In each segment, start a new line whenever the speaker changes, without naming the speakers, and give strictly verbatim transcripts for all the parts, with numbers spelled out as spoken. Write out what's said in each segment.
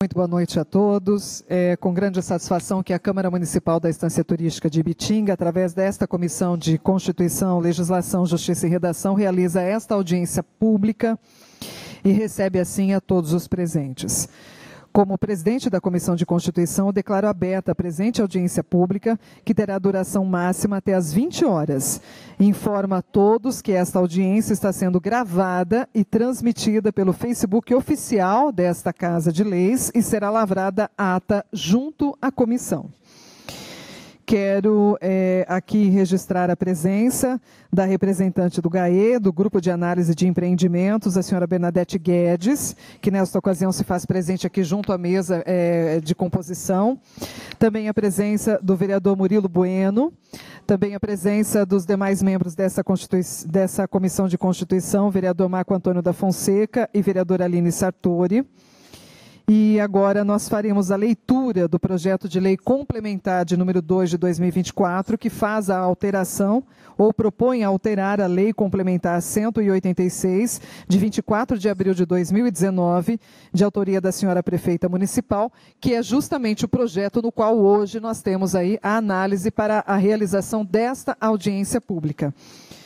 Muito boa noite a todos. É com grande satisfação que a Câmara Municipal da Estância Turística de Ibitinga, através desta Comissão de Constituição, Legislação, Justiça e Redação, realiza esta audiência pública e recebe assim a todos os presentes. Como presidente da Comissão de Constituição, eu declaro aberta a presente audiência pública, que terá duração máxima até às vinte horas. Informo a todos que esta audiência está sendo gravada e transmitida pelo Facebook oficial desta Casa de Leis e será lavrada ata junto à comissão. Quero é, aqui registrar a presença da representante do G A E, do Grupo de Análise de Empreendimentos, a senhora Bernadette Guedes, que nesta ocasião se faz presente aqui junto à mesa é, de composição. Também a presença do vereador Murilo Bueno, também a presença dos demais membros dessa, dessa Comissão de Constituição, vereador Marco Antônio da Fonseca e vereadora Aline Sartori. E agora nós faremos a leitura do projeto de lei complementar de número dois de dois mil e vinte e quatro, que faz a alteração ou propõe alterar a lei complementar cento e oitenta e seis, de vinte e quatro de abril de dois mil e dezenove, de autoria da senhora prefeita municipal, que é justamente o projeto no qual hoje nós temos aí a análise para a realização desta audiência pública.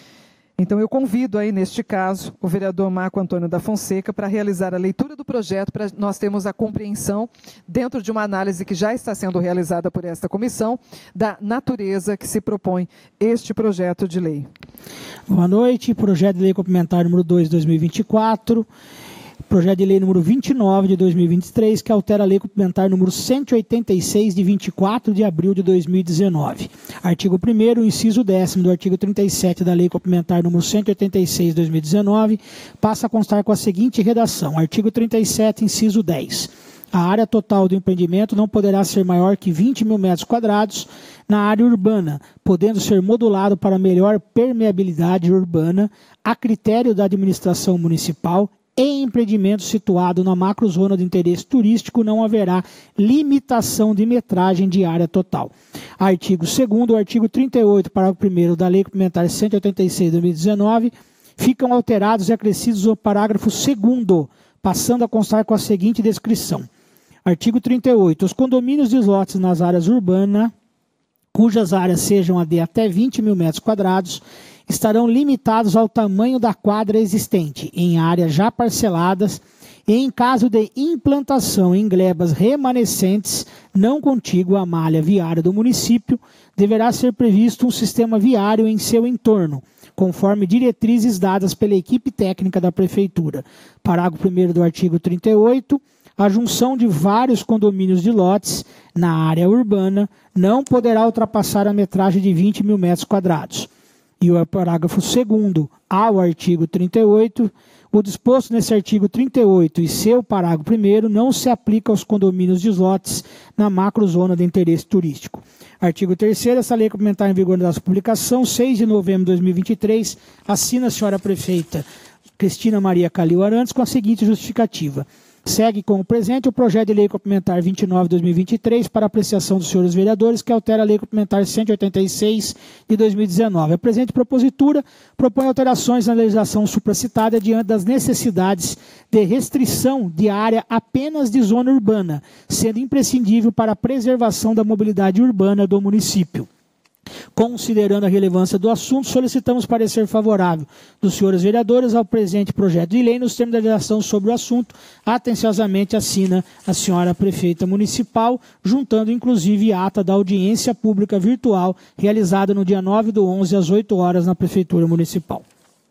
Então, eu convido aí, neste caso, o vereador Marco Antônio da Fonseca para realizar a leitura do projeto, para nós termos a compreensão, dentro de uma análise que já está sendo realizada por esta comissão, da natureza que se propõe este projeto de lei.
Boa noite. Projeto de lei complementar número dois de dois mil e vinte e quatro. Projeto de lei número vinte e nove de dois mil e vinte e três, que altera a lei complementar número cento e oitenta e seis de vinte e quatro de abril de dois mil e dezenove. Artigo primeiro, inciso décimo do artigo trinta e sete da lei complementar número cento e oitenta e seis de dois mil e dezenove, passa a constar com a seguinte redação. Artigo trinta e sete, inciso dez. A área total do empreendimento não poderá ser maior que vinte mil metros quadrados na área urbana, podendo ser modulado para melhor permeabilidade urbana, a critério da administração municipal. Em empreendimento situado na macrozona de interesse turístico, não haverá limitação de metragem de área total. Artigo segundo, artigo trinta e oito, parágrafo primeiro da Lei Complementar cento e oitenta e seis de dois mil e dezenove, ficam alterados e acrescidos o parágrafo segundo, passando a constar com a seguinte descrição. Artigo trinta e oito. Os condomínios de lotes nas áreas urbanas, cujas áreas sejam a de até vinte mil metros quadrados, estarão limitados ao tamanho da quadra existente, em áreas já parceladas, e em caso de implantação em glebas remanescentes não contígua à malha viária do município, deverá ser previsto um sistema viário em seu entorno, conforme diretrizes dadas pela equipe técnica da Prefeitura. Parágrafo primeiro do artigo trinta e oito. A junção de vários condomínios de lotes na área urbana não poderá ultrapassar a metragem de vinte mil metros quadrados. E o parágrafo segundo ao artigo trinta e oito, o disposto nesse artigo trinta e oito e seu parágrafo primeiro não se aplica aos condomínios de lotes na macrozona de interesse turístico. Artigo terceiro, essa lei complementar em vigor da sua publicação, seis de novembro de dois mil e vinte e três, assina a senhora prefeita Cristina Maria Calil Arantes com a seguinte justificativa. Segue com o presente o projeto de lei complementar vinte e nove de dois mil e vinte e três para apreciação dos senhores vereadores, que altera a lei complementar cento e oitenta e seis de dois mil e dezenove. A presente propositura propõe alterações na legislação supracitada diante das necessidades de restrição de área apenas de zona urbana, sendo imprescindível para a preservação da mobilidade urbana do município. Considerando a relevância do assunto, solicitamos parecer favorável dos senhores vereadores ao presente projeto de lei nos termos da legislação sobre o assunto. Atenciosamente assina a senhora prefeita municipal, juntando inclusive a ata da audiência pública virtual realizada no dia nove do onze às oito horas na Prefeitura Municipal.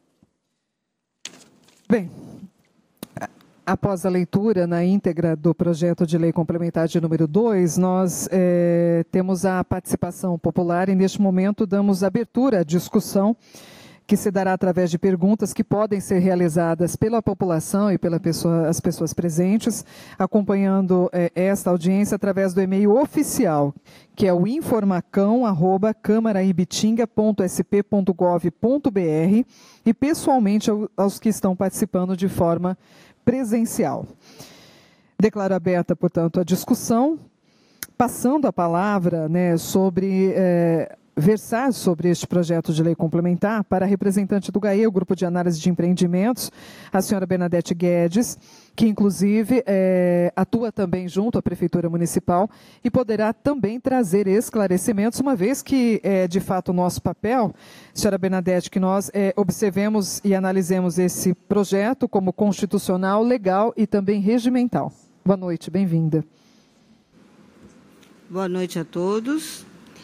Bem, após a leitura na íntegra do projeto de lei complementar de número dois, nós é, temos a participação popular e, neste momento, damos abertura à discussão que se dará através de perguntas que podem ser realizadas pela população e pelas pessoa, pessoas presentes, acompanhando é, esta audiência através do e-mail oficial, que é o informacão arroba câmaraibitinga ponto s p ponto gov ponto b r, e pessoalmente aos que estão participando de forma presencial. Declaro aberta, portanto, a discussão, passando a palavra, né, sobre é, versar sobre este projeto de lei complementar para a representante do G A E, o Grupo de Análise de Empreendimentos, a senhora Bernadette Guedes, que inclusive é, atua também junto à Prefeitura Municipal e poderá também trazer esclarecimentos, uma vez que é de fato o nosso papel, senhora Bernadette, que nós é, observemos e analisemos esse projeto como constitucional, legal e também regimental. Boa noite, bem-vinda.
Boa noite a todos.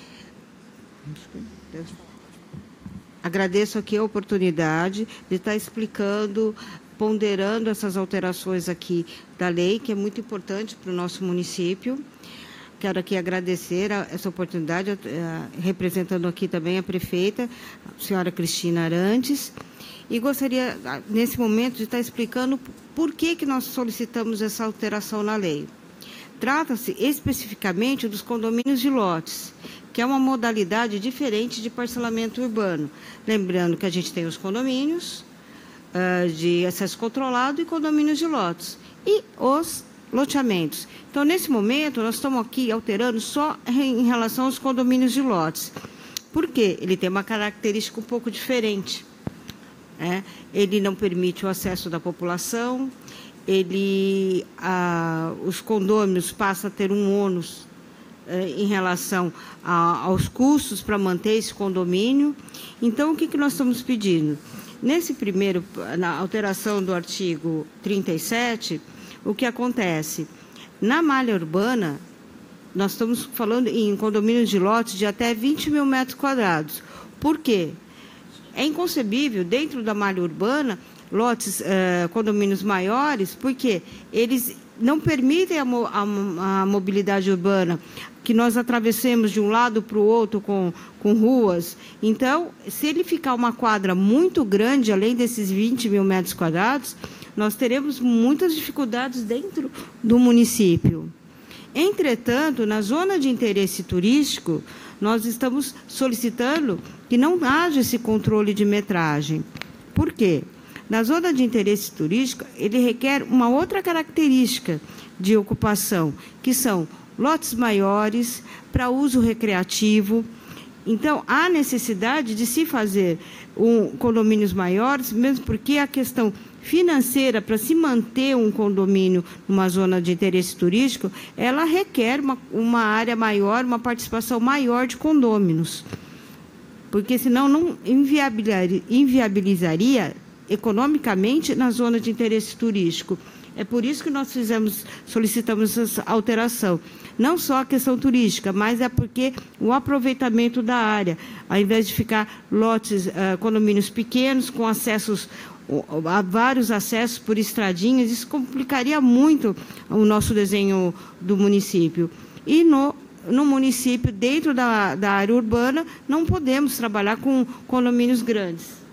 Agradeço aqui a oportunidade de estar explicando, ponderando essas alterações aqui da lei, que é muito importante para o nosso município. Quero aqui agradecer a essa oportunidade, a, a, representando aqui também a prefeita, a senhora Cristina Arantes, e gostaria, nesse momento, de estar explicando por que, que nós solicitamos essa alteração na lei. Trata-se especificamente dos condomínios de lotes, que é uma modalidade diferente de parcelamento urbano. Lembrando que a gente tem os condomínios uh, de acesso controlado e condomínios de lotes. E os loteamentos. Então, nesse momento, nós estamos aqui alterando só em relação aos condomínios de lotes. Por quê? Ele tem uma característica um pouco diferente. Né? Ele não permite o acesso da população, ele, ah, os condôminos passam a ter um ônus eh, em relação a, aos custos para manter esse condomínio. Então, o que, que nós estamos pedindo? Nesse primeiro, na alteração do artigo trinta e sete, o que acontece? Na malha urbana, nós estamos falando em condomínios de lotes de até vinte mil metros quadrados. Por quê? É inconcebível, dentro da malha urbana, lotes, uh, condomínios maiores, porque eles não permitem a, mo a, a mobilidade urbana, que nós atravessemos de um lado para o outro com, com ruas. Então, se ele ficar uma quadra muito grande, além desses vinte mil metros quadrados, nós teremos muitas dificuldades dentro do município. Entretanto, na zona de interesse turístico, nós estamos solicitando que não haja esse controle de metragem. Por quê? Na zona de interesse turístico, ele requer uma outra característica de ocupação, que são lotes maiores para uso recreativo. Então, há necessidade de se fazer um, condomínios maiores, mesmo porque a questão financeira para se manter um condomínio numa zona de interesse turístico, ela requer uma, uma área maior, uma participação maior de condôminos. Porque senão não inviabilizaria, inviabilizaria economicamente na zona de interesse turístico. É por isso que nós fizemos, solicitamos essa alteração. Não só a questão turística, mas é porque o aproveitamento da área, ao invés de ficar lotes, uh, condomínios pequenos, com acessos, há vários acessos por estradinhas, isso complicaria muito o nosso desenho do município. E no, no município, dentro da, da área urbana, não podemos trabalhar com condomínios grandes.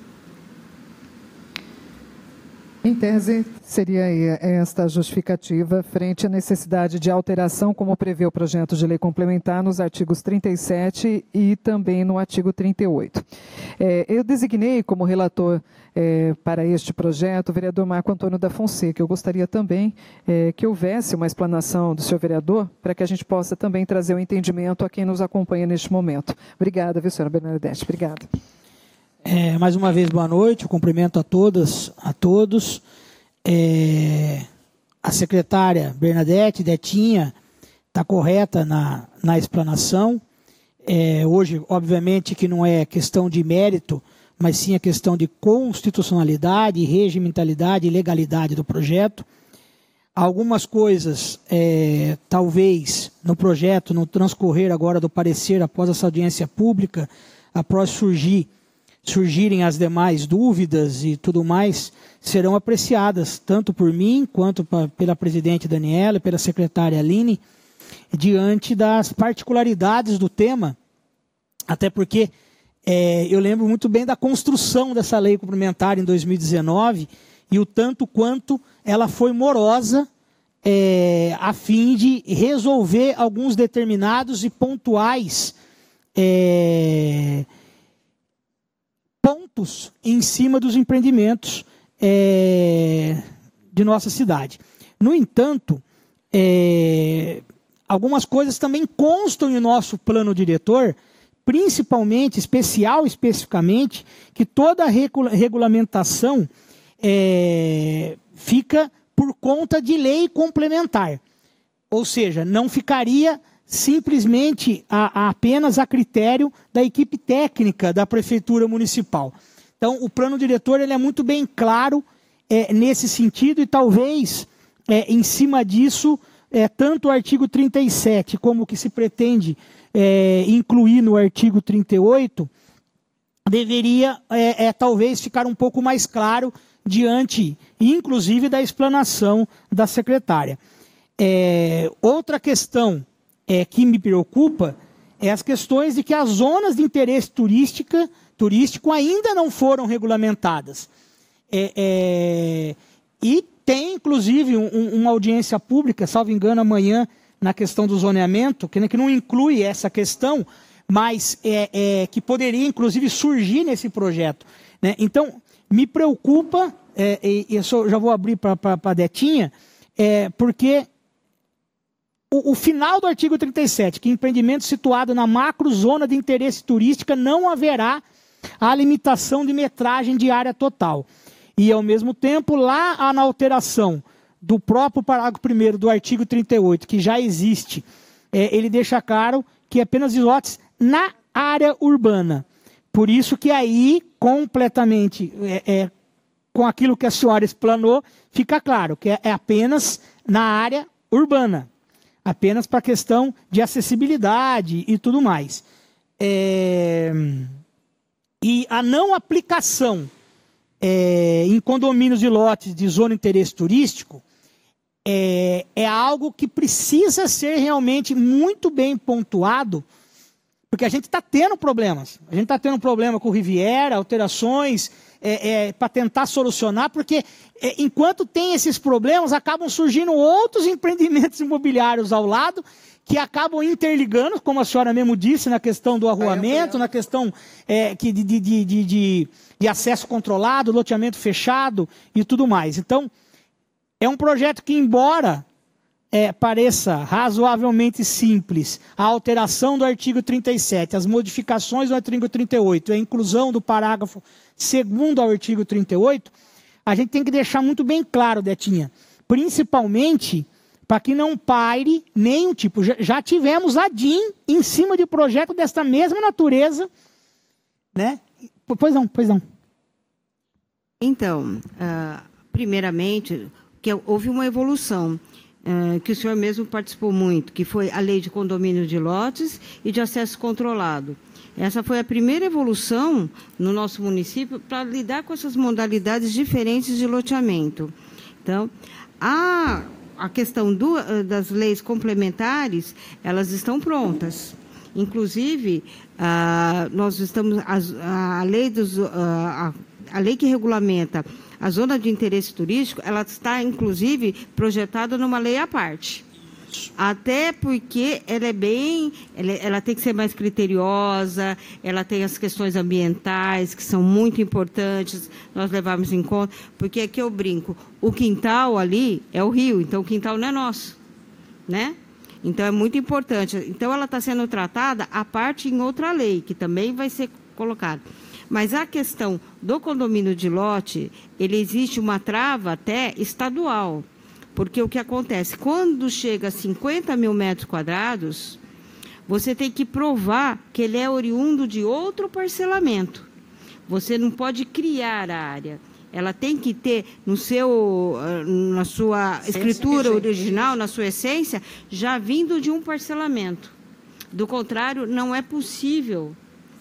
Em tese, seria esta justificativa frente à necessidade de alteração, como prevê o projeto de lei complementar nos artigos trinta e sete e também no artigo trinta e oito. É, eu designei como relator é, para este projeto o vereador Marco Antônio da Fonseca. Eu gostaria também é, que houvesse uma explanação do senhor vereador, para que a gente possa também trazer o entendimento a quem nos acompanha neste momento. Obrigada, viu, senhora Bernadette? Obrigada.
É, mais uma vez, boa noite, eu cumprimento a todas, a todos. É, a secretária Bernadette, Detinha, está correta na, na explanação. É, hoje, obviamente, que não é questão de mérito, mas sim a questão de constitucionalidade, regimentalidade e legalidade do projeto. Algumas coisas, é, talvez, no projeto, no transcorrer agora do parecer, após essa audiência pública, após surgir surgirem as demais dúvidas e tudo mais, serão apreciadas, tanto por mim, quanto pra, pela presidente Daniela e pela secretária Aline, diante das particularidades do tema, até porque é, eu lembro muito bem da construção dessa lei complementar em dois mil e dezenove, e o tanto quanto ela foi morosa é, a fim de resolver alguns determinados e pontuais é, pontos em cima dos empreendimentos é, de nossa cidade. No entanto, é, algumas coisas também constam em nosso plano diretor principalmente, especial especificamente, que toda a regula regulamentação é, fica por conta de lei complementar. Ou seja, não ficaria simplesmente a, a apenas a critério da equipe técnica da Prefeitura Municipal. Então, o plano diretor ele é muito bem claro é, nesse sentido e talvez, é, em cima disso, é, tanto o artigo trinta e sete como o que se pretende é, incluir no artigo trinta e oito, deveria, é, é, talvez, ficar um pouco mais claro diante, inclusive, da explanação da secretária. É, outra questão é, que me preocupa é as questões de que as zonas de interesse turística, turístico ainda não foram regulamentadas. É, é, e tem, inclusive, um, uma audiência pública, salvo engano, amanhã, na questão do zoneamento, que, que não inclui essa questão, mas é, é, que poderia, inclusive, surgir nesse projeto. Né? Então, me preocupa, é, e eu só, já vou abrir para a Detinha, é, porque o, o final do artigo trinta e sete, que empreendimento situado na macrozona de interesse turística não haverá a limitação de metragem de área total. E, ao mesmo tempo, lá na alteração do próprio parágrafo primeiro do artigo trinta e oito, que já existe, é, ele deixa claro que apenas lotes na área urbana. Por isso que aí, completamente, é, é, com aquilo que a senhora explanou, fica claro que é, é apenas na área urbana. Apenas para a questão de acessibilidade e tudo mais. É, e a não aplicação é, em condomínios de lotes de zona de interesse turístico é, é algo que precisa ser realmente muito bem pontuado, porque a gente está tendo problemas. A gente está tendo problema com Riviera, alterações, é, é, para tentar solucionar, porque é, enquanto tem esses problemas, acabam surgindo outros empreendimentos imobiliários ao lado, que acabam interligando, como a senhora mesmo disse, na questão do arruamento, na questão é, que de, de, de, de, de acesso controlado, loteamento fechado e tudo mais. Então, é um projeto que, embora É, pareça razoavelmente simples, a alteração do artigo trinta e sete, as modificações do artigo trinta e oito, a inclusão do parágrafo segundo ao artigo trinta e oito, a gente tem que deixar muito bem claro, Detinha, principalmente para que não paire nenhum tipo. Já, já tivemos a D I M em cima de projeto desta mesma natureza, né? Pois não, pois não.
Então, uh, primeiramente, que houve uma evolução. Uh, que o senhor mesmo participou muito, que foi a lei de condomínio de lotes e de acesso controlado. Essa foi a primeira evolução no nosso município para lidar com essas modalidades diferentes de loteamento. Então, a, a questão do, das leis complementares, elas estão prontas. Inclusive, uh, nós estamos a, a lei dos uh, a, a lei que regulamenta a zona de interesse turístico, ela está, inclusive, projetada numa lei à parte. Até porque ela é bem, ela, ela tem que ser mais criteriosa, ela tem as questões ambientais, que são muito importantes, nós levamos em conta, porque aqui eu brinco, o quintal ali é o rio, então o quintal não é nosso, né? Então é muito importante. Então ela está sendo tratada à parte em outra lei, que também vai ser colocada. Mas a questão do condomínio de lote, ele existe uma trava até estadual. Porque o que acontece? Quando chega a cinquenta mil metros quadrados, você tem que provar que ele é oriundo de outro parcelamento. Você não pode criar a área. Ela tem que ter no seu, na sua escritura original, na sua essência, já vindo de um parcelamento. Do contrário, não é possível.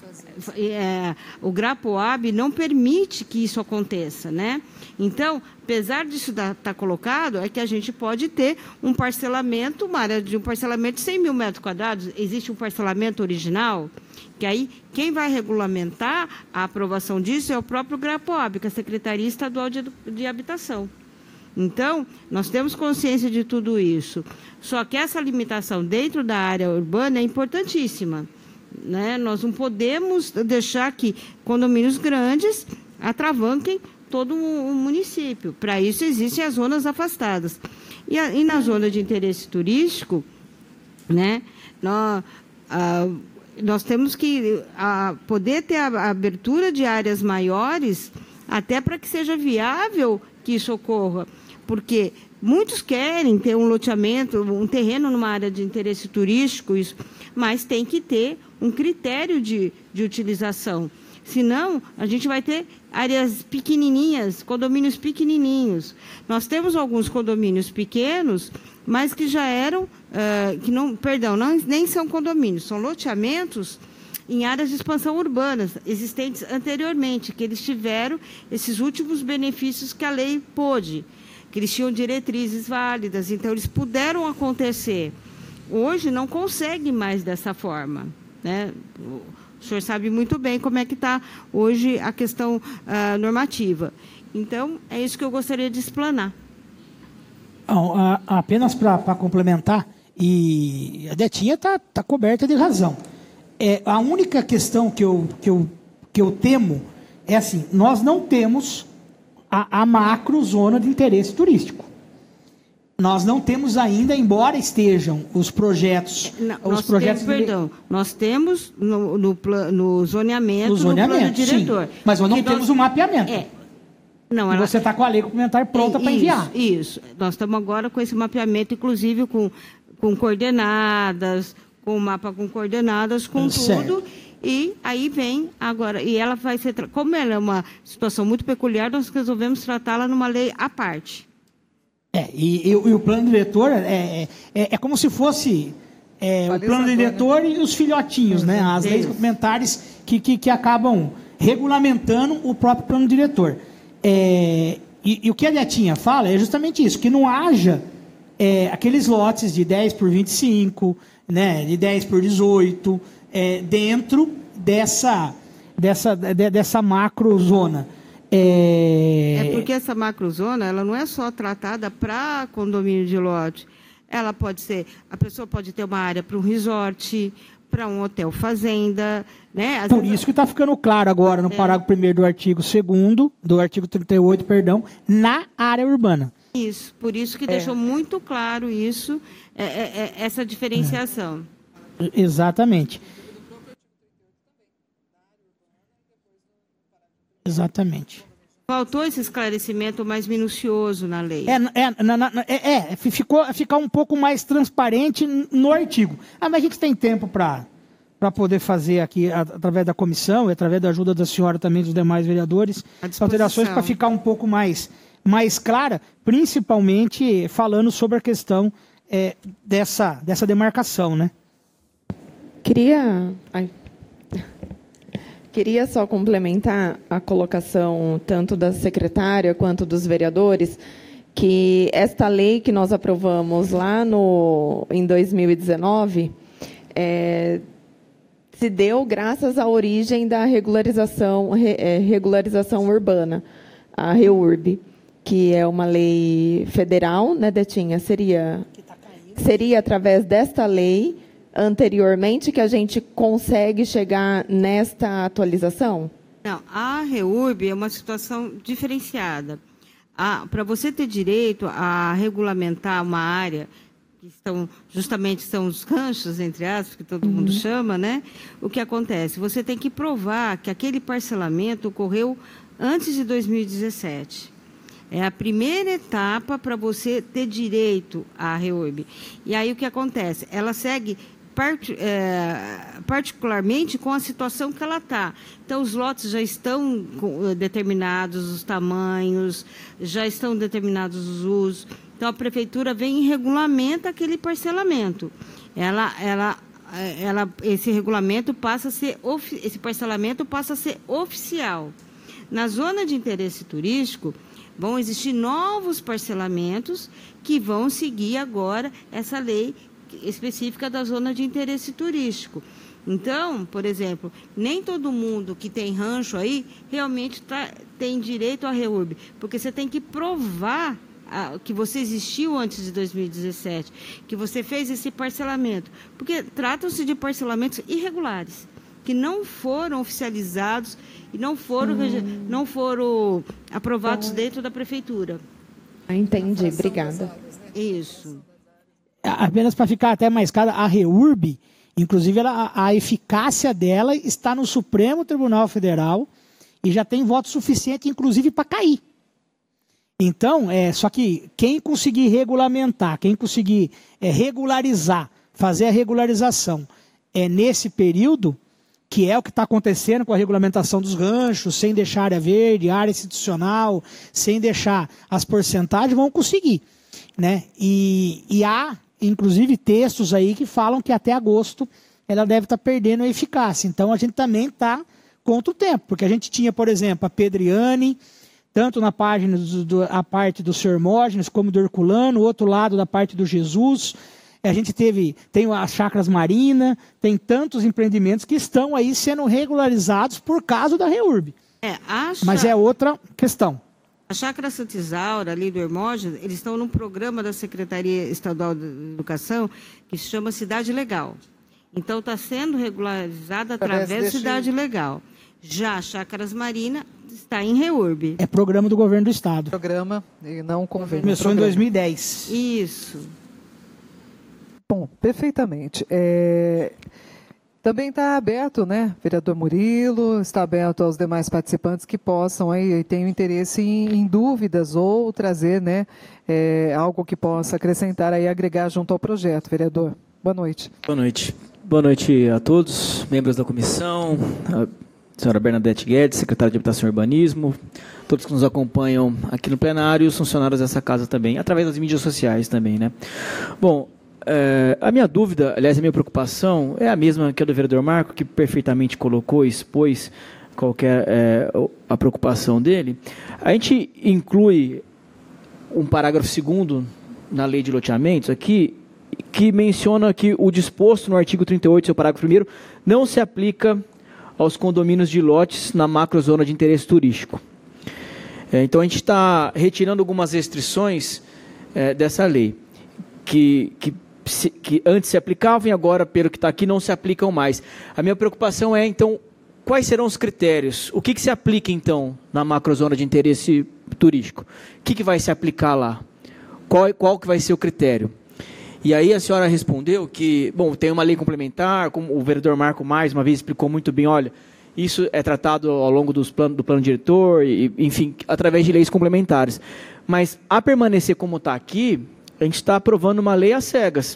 É, o GRAPOAB não permite que isso aconteça, né? Então, apesar disso estar tá colocado, é que a gente pode ter um parcelamento, uma área de um parcelamento de cem mil metros quadrados, existe um parcelamento original, que aí quem vai regulamentar a aprovação disso é o próprio GRAPOAB, que é a Secretaria Estadual de, de Habitação. Então, nós temos consciência de tudo isso. Só que essa limitação dentro da área urbana é importantíssima. Né? Nós não podemos deixar que condomínios grandes atravanquem todo o município. Para isso, existem as zonas afastadas. E, a, e na zona de interesse turístico, né, nós, ah, nós temos que a, poder ter a, a abertura de áreas maiores, até para que seja viável que isso ocorra, porque muitos querem ter um loteamento, um terreno numa área de interesse turístico, isso, mas tem que ter um critério de, de utilização. Senão, a gente vai ter áreas pequenininhas, condomínios pequenininhos. Nós temos alguns condomínios pequenos, mas que já eram, uh, que não, perdão, não, nem são condomínios, são loteamentos em áreas de expansão urbana, existentes anteriormente, que eles tiveram esses últimos benefícios que a lei pôde, que eles tinham diretrizes válidas, então eles puderam acontecer. Hoje não consegue mais dessa forma, né? O senhor sabe muito bem como é que está hoje a questão uh, normativa. Então, é isso que eu gostaria de explanar.
Não, a, apenas para complementar, e a Detinha está tá coberta de razão. É, a única questão que eu, que, eu, que eu temo é assim, nós não temos a, a macro zona de interesse turístico. Nós não temos ainda, embora estejam os projetos...
Não,
os
nós
projetos
temos,
de...
perdão, nós temos no, no, plan, no zoneamento,
no zoneamento,
no plano diretor.
Sim, mas nós não temos o nós... um mapeamento.
É. Não,
e
ela...
você está com a lei complementar pronta é, para enviar.
Isso, nós estamos agora com esse mapeamento, inclusive com, com coordenadas, com o mapa com coordenadas, com certo. Tudo. E aí vem agora, e ela vai ser... Como ela é uma situação muito peculiar, nós resolvemos tratá-la numa lei à parte.
É, e, e, e o plano diretor é, é, é como se fosse é, o plano diretor, né? E os filhotinhos, né? As leis complementares que, que, que acabam regulamentando o próprio plano diretor. É, e, e o que a Netinha fala é justamente isso, que não haja é, aqueles lotes de dez por vinte e cinco, né, de dez por dezoito, é, dentro dessa, dessa, de, dessa macro zona. É...
é porque essa macrozona, ela não é só tratada para condomínio de lote. Ela pode ser, a pessoa pode ter uma área para um resort, para um hotel fazenda, né? Às
Por
vezes...
isso que está ficando claro agora no é. parágrafo primeiro do artigo segundo, do artigo trinta e oito, perdão, na área urbana.
Isso, por isso que
é.
deixou muito claro isso, é, é, é, essa diferenciação.
É. Exatamente. Exatamente.
Faltou esse esclarecimento mais minucioso na lei.
É, é, na, na, é, é ficou ficar um pouco mais transparente no artigo. Ah, mas a gente tem tempo para para poder fazer aqui, através da comissão e através da ajuda da senhora também, dos demais vereadores, alterações para ficar um pouco mais, mais clara, principalmente falando sobre a questão é, dessa, dessa demarcação, né?
Queria... Ai. Queria só complementar a colocação tanto da secretária quanto dos vereadores, que esta lei que nós aprovamos lá no, em dois mil e dezenove é, se deu graças à origem da regularização, re, é, regularização urbana, a REURB, que é uma lei federal, né, Detinha? Seria, seria através desta lei anteriormente que a gente consegue chegar nesta atualização?
Não, a REURB é uma situação diferenciada. Para você ter direito a regulamentar uma área, que estão, justamente são os ranchos, entre aspas, que todo uhum. mundo chama, né? O que acontece? Você tem que provar que aquele parcelamento ocorreu antes de dois mil e dezessete. É a primeira etapa para você ter direito à REURB. E aí o que acontece? Ela segue part, é, particularmente com a situação que ela está. Então, os lotes já estão determinados, os tamanhos, já estão determinados os usos. Então, a prefeitura vem e regulamenta aquele parcelamento. Ela, ela, ela, esse regulamento passa a ser, esse parcelamento passa a ser oficial. Na zona de interesse turístico, vão existir novos parcelamentos que vão seguir agora essa lei específica da zona de interesse turístico. Então, por exemplo, nem todo mundo que tem rancho aí realmente tá, tem direito à REURB, porque você tem que provar a, que você existiu antes de dois mil e dezessete, que você fez esse parcelamento, porque tratam-se de parcelamentos irregulares, que não foram oficializados e não foram, hum. não foram aprovados então, dentro da prefeitura.
Entendi, obrigada.
Isso.
Apenas para ficar até mais claro, a REURB, Inclusive, ela, a eficácia dela está no Supremo Tribunal Federal e já tem voto suficiente, inclusive, para cair. Então, é, só que quem conseguir regulamentar, quem conseguir é, regularizar, fazer a regularização é, nesse período, que é o que está acontecendo com a regulamentação dos ranchos, sem deixar área verde, área institucional, sem deixar as porcentagens, vão conseguir. Né? E, e há, inclusive, textos aí que falam que até agosto ela deve estar tá perdendo a eficácia. Então, a gente também está contra o tempo, porque a gente tinha, por exemplo, a Pedriane, tanto na página do, do, a parte do senhor Hermógenes, como do Herculano, o outro lado da parte do Jesus. A gente teve, tem as Chácaras Marina, tem tantos empreendimentos que estão aí sendo regularizados por causa da REURB.
É, acha...
Mas é outra questão.
A Chácara Santa Isaura, ali do Hermógenes, eles estão num programa da Secretaria Estadual de Educação que se chama Cidade Legal. Então, está sendo regularizada através da Cidade Legal. Já a Chácaras Marina está em REURB.
É programa do governo do estado.
Programa e não convênio.
Começou
programa.
em dois mil e dez.
Isso.
Bom, perfeitamente. É... Também está aberto, né, vereador Murilo, está aberto aos demais participantes que possam aí, tenham interesse em, em dúvidas ou trazer, né, é, algo que possa acrescentar aí, agregar junto ao projeto. Vereador, boa noite.
Boa noite. Boa noite a todos, membros da comissão, a senhora Bernadette Guedes, secretária de Habitação e Urbanismo, todos que nos acompanham aqui no plenário e os funcionários dessa casa também, através das mídias sociais também, né. Bom, é, a minha dúvida, aliás, a minha preocupação é a mesma que a do vereador Marco, que perfeitamente colocou e expôs qualquer é, a preocupação dele. A gente inclui um parágrafo segundo na lei de loteamentos aqui, que menciona que o disposto no artigo trinta e oito, seu parágrafo primeiro, não se aplica aos condomínios de lotes na macrozona de interesse turístico. É, então, a gente está retirando algumas restrições é, dessa lei, que, que, se, que antes se aplicavam e agora, pelo que está aqui, não se aplicam mais. A minha preocupação é, então, quais serão os critérios? O que, que se aplica, então, na macrozona de interesse turístico? O que, que vai se aplicar lá? Qual, qual que vai ser o critério? E aí a senhora respondeu que, bom, tem uma lei complementar, como o vereador Marco mais uma vez explicou muito bem, olha, isso é tratado ao longo dos plano, do plano diretor, e, enfim, através de leis complementares. Mas, a permanecer como está aqui, a gente está aprovando uma lei às cegas,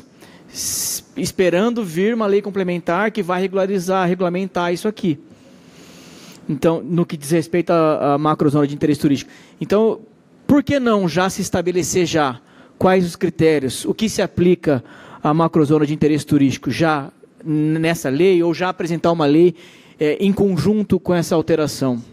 esperando vir uma lei complementar que vai regularizar, regulamentar isso aqui. Então, no que diz respeito à, à macrozona de interesse turístico. Então, por que não já se estabelecer já quais os critérios, o que se aplica à macrozona de interesse turístico já nessa lei, ou já apresentar uma lei é, em conjunto com essa alteração?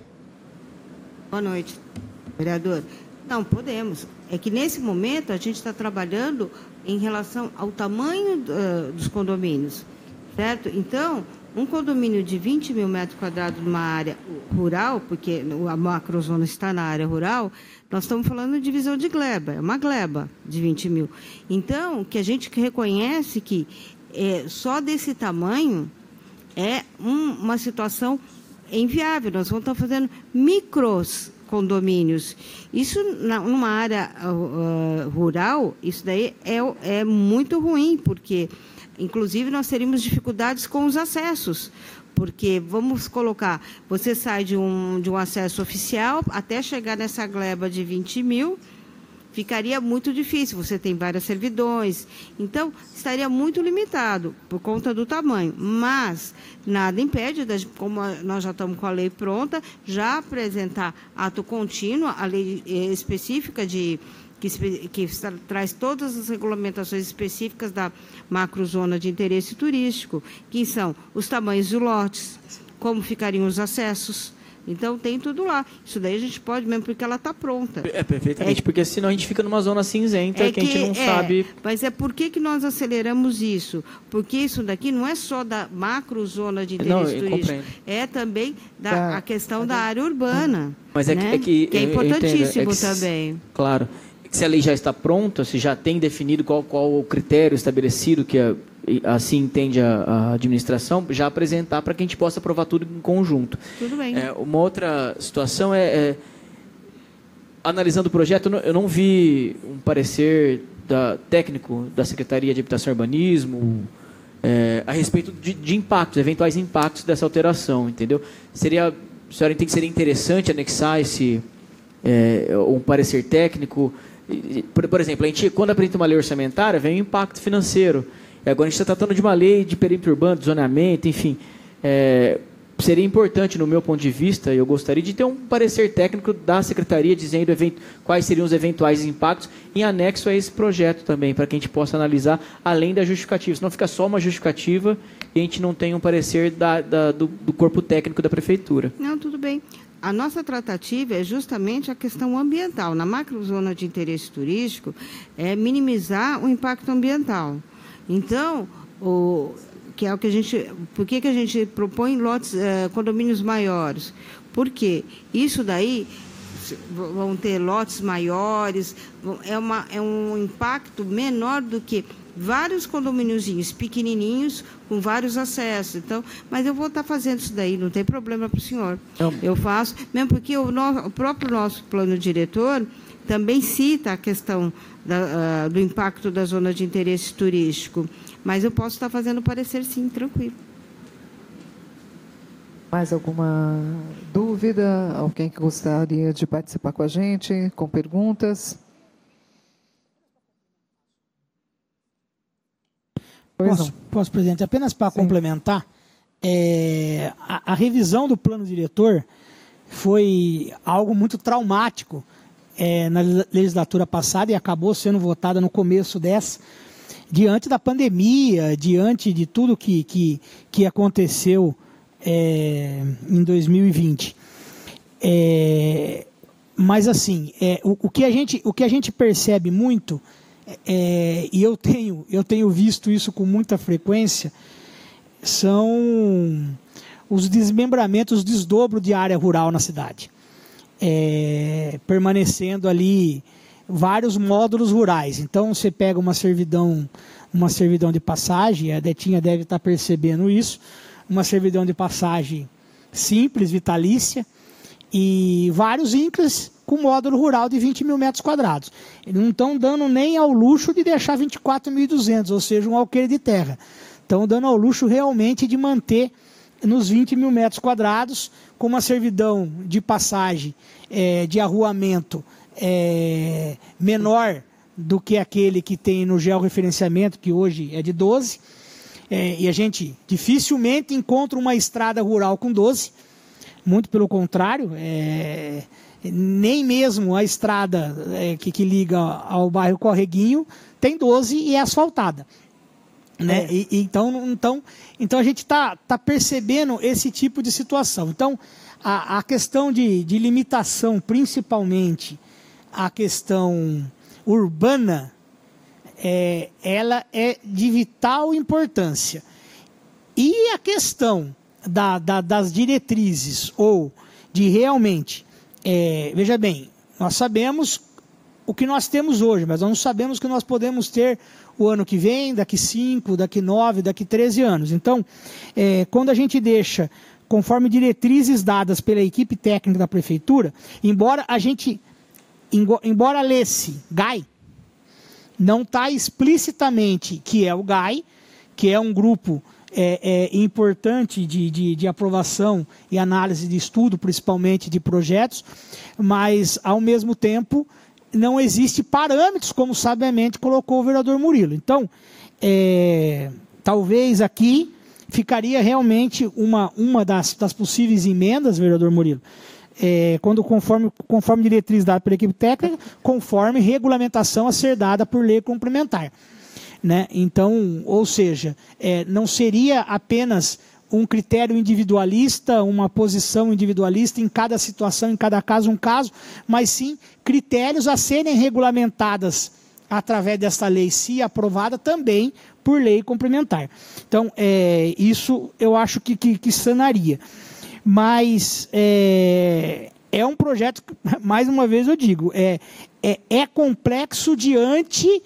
Boa noite, vereador. Não, podemos. É que nesse momento a gente está trabalhando em relação ao tamanho uh, dos condomínios, certo? Então, um condomínio de vinte mil metros quadrados numa área rural, porque a macrozona está na área rural, nós estamos falando de divisão de gleba, é uma gleba de vinte mil. Então, que a gente reconhece que é, só desse tamanho é um, uma situação inviável. Nós vamos estar fazendo micros condomínios. Isso, na, numa área uh, rural, isso daí é, é muito ruim, porque, inclusive, nós teríamos dificuldades com os acessos. Porque, vamos colocar, você sai de um, de um acesso oficial até chegar nessa gleba de vinte mil, ficaria muito difícil. Você tem várias servidões. Então, estaria muito limitado por conta do tamanho. Mas nada impede, como nós já estamos com a lei pronta, já apresentar ato contínuo, a lei específica de... Que, que traz todas as regulamentações específicas da macrozona de interesse turístico, que são os tamanhos de lotes, como ficariam os acessos. Então, tem tudo lá. Isso daí a gente pode mesmo, porque ela está pronta.
É, perfeitamente,
é,
porque senão a gente fica numa zona cinzenta é que, que a gente não
é,
sabe...
Mas é por que, que nós aceleramos isso? Porque isso daqui não é só da macrozona de interesse não, turístico, compreendo. É também da, tá. a questão da área urbana.
Mas é,
né?
que, é que...
que é importantíssimo
é que,
também.
Claro. Se a lei já está pronta, se já tem definido qual, qual o critério estabelecido que a, assim entende a, a administração, já apresentar para que a gente possa aprovar tudo em conjunto.
Tudo bem.
É, uma outra situação é, é, analisando o projeto, eu não, eu não vi um parecer da, técnico da Secretaria de Habitação e Urbanismo, é, a respeito de, de impactos, eventuais impactos dessa alteração, entendeu? Seria, a senhora entende que seria interessante anexar esse, é, um parecer técnico? Por, por exemplo, a gente, quando apresenta uma lei orçamentária, vem o impacto financeiro. E agora a gente está tratando de uma lei de perímetro urbano, de zoneamento, enfim. É, seria importante, no meu ponto de vista, eu gostaria de ter um parecer técnico da Secretaria dizendo evento, quais seriam os eventuais impactos em anexo a esse projeto também, para que a gente possa analisar além da justificativa. Senão fica só uma justificativa e a gente não tem um parecer da, da, do, do corpo técnico da Prefeitura.
Não, tudo bem. A nossa tratativa é justamente a questão ambiental. Na macrozona de interesse turístico, é minimizar o impacto ambiental. Então, o, que é o que a gente, por que que a gente propõe lotes, eh, condomínios maiores? Porque isso daí vão ter lotes maiores, é, uma, é um impacto menor do que vários condomíniozinhos pequenininhos com vários acessos. Então, mas eu vou estar fazendo isso daí, não tem problema para o senhor. Não. Eu faço, mesmo porque o, no, o próprio nosso plano diretor também cita a questão da, uh, do impacto da zona de interesse turístico. Mas eu posso estar fazendo parecer sim, tranquilo.
Mais alguma dúvida? Alguém que gostaria de participar com a gente, com perguntas?
Posso, posso, presidente? Apenas para complementar, é, a, a revisão do plano diretor foi algo muito traumático é, na legislatura passada e acabou sendo votada no começo dessa, diante da pandemia, diante de tudo que, que, que aconteceu é, em dois mil e vinte. É, mas, assim, é, o, o, que a gente, o que a gente percebe muito, é, e eu tenho, eu tenho visto isso com muita frequência, são os desmembramentos, os desdobros de área rural na cidade. É, permanecendo ali vários módulos rurais. Então, você pega uma servidão, uma servidão de passagem, a Detinha deve estar percebendo isso, uma servidão de passagem simples, vitalícia, e vários INCRAS com módulo rural de vinte mil metros quadrados. Eles não estão dando nem ao luxo de deixar vinte e quatro mil e duzentos, ou seja, um alqueire de terra. Estão dando ao luxo realmente de manter nos vinte mil metros quadrados, com uma servidão de passagem, é, de arruamento é, menor do que aquele que tem no georreferenciamento, que hoje é de doze, é, e a gente dificilmente encontra uma estrada rural com doze, muito pelo contrário, é, nem mesmo a estrada é, que, que liga ao bairro Correguinho tem doze e é asfaltada. Né? É. E, então, então, então a gente está tá percebendo esse tipo de situação. Então, a, a questão de, de limitação, principalmente a questão urbana, é, ela é de vital importância. E a questão da, da, das diretrizes, ou de realmente, é, veja bem, nós sabemos o que nós temos hoje, mas nós não sabemos o que nós podemos ter o ano que vem, daqui cinco, daqui nove, daqui treze anos. Então, é, quando a gente deixa, conforme diretrizes dadas pela equipe técnica da Prefeitura, embora a gente, embora lesse G A I, não está explicitamente que é o G A I, que é um grupo é, é, importante de, de, de aprovação e análise de estudo, principalmente de projetos, mas, ao mesmo tempo, não existe parâmetros, como sabiamente colocou o vereador Murilo. Então, é, talvez aqui ficaria realmente uma, uma das, das possíveis emendas, vereador Murilo, é, quando conforme, conforme diretriz dada pela equipe técnica, conforme regulamentação a ser dada por lei complementar. Né? Então, ou seja, é, não seria apenas um critério individualista, uma posição individualista em cada situação, em cada caso um caso, mas sim critérios a serem regulamentadas através desta lei, se aprovada, também por lei complementar. Então, é, isso eu acho que, que, que sanaria. Mas é, é um projeto, mais uma vez eu digo, é, é, é complexo diante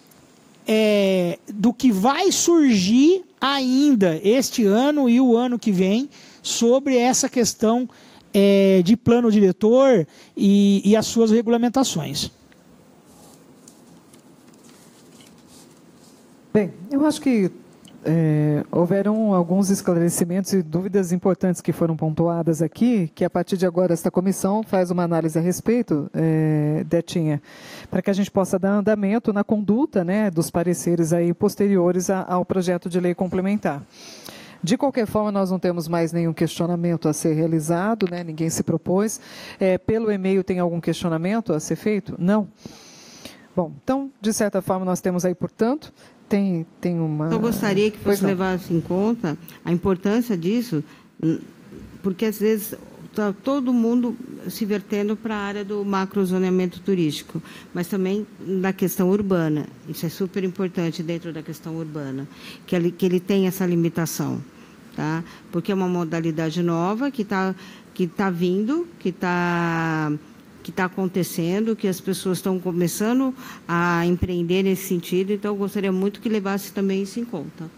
é, do que vai surgir ainda este ano e o ano que vem sobre essa questão é, de plano diretor e, e as suas regulamentações.
Bem, eu acho que É, houveram alguns esclarecimentos e dúvidas importantes que foram pontuadas aqui, que a partir de agora esta comissão faz uma análise a respeito, é, Detinha, para que a gente possa dar andamento na conduta, né, dos pareceres aí posteriores a, ao projeto de lei complementar. De qualquer forma, nós não temos mais nenhum questionamento a ser realizado, né, ninguém se propôs. É, pelo e-mail tem algum questionamento a ser feito? Não. Bom, então, de certa forma, nós temos aí, portanto, tem, tem uma...
Eu gostaria que fosse levasse em conta a importância disso, porque às vezes está todo mundo se vertendo para a área do macrozoneamento turístico, mas também da questão urbana. Isso é super importante dentro da questão urbana, que ele, que ele tem essa limitação, tá? Porque é uma modalidade nova que está que tá vindo, que está... que está acontecendo, que as pessoas estão começando a empreender nesse sentido, então eu gostaria muito que levasse também isso em conta.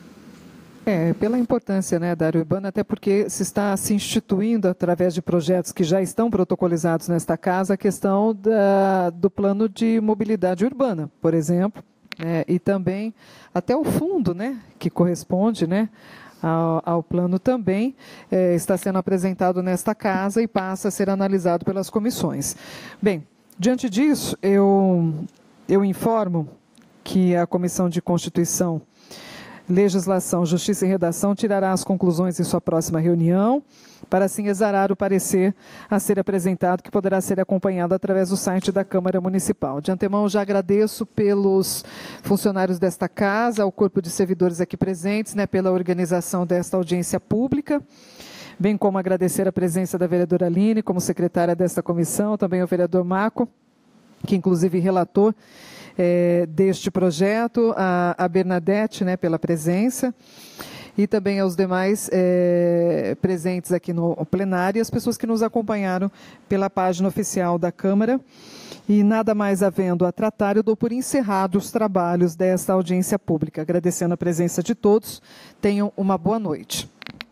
É, pela importância, né, da área urbana, até porque se está se instituindo, através de projetos que já estão protocolizados nesta casa, a questão da, do plano de mobilidade urbana, por exemplo, né, e também até o fundo, né, que corresponde, né, Ao, ao plano também, é, está sendo apresentado nesta casa e passa a ser analisado pelas comissões. Bem, diante disso, eu, eu informo que a Comissão de Constituição, Legislação, Justiça e Redação tirará as conclusões em sua próxima reunião, para assim exarar o parecer a ser apresentado, que poderá ser acompanhado através do site da Câmara Municipal. De antemão, já agradeço pelos funcionários desta casa, ao corpo de servidores aqui presentes, né, pela organização desta audiência pública, bem como agradecer a presença da vereadora Aline, como secretária desta comissão, também ao vereador Marco, que inclusive relator é, deste projeto, a, a Bernadette, né, pela presença, e também aos demais é, presentes aqui no plenário e as pessoas que nos acompanharam pela página oficial da Câmara. E nada mais havendo a tratar, eu dou por encerrado os trabalhos desta audiência pública. Agradecendo a presença de todos, tenham uma boa noite.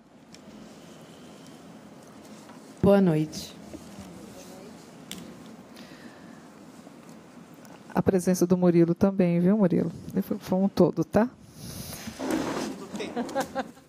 Boa noite.
A presença do Murilo também, viu, Murilo? Foi um todo, tá?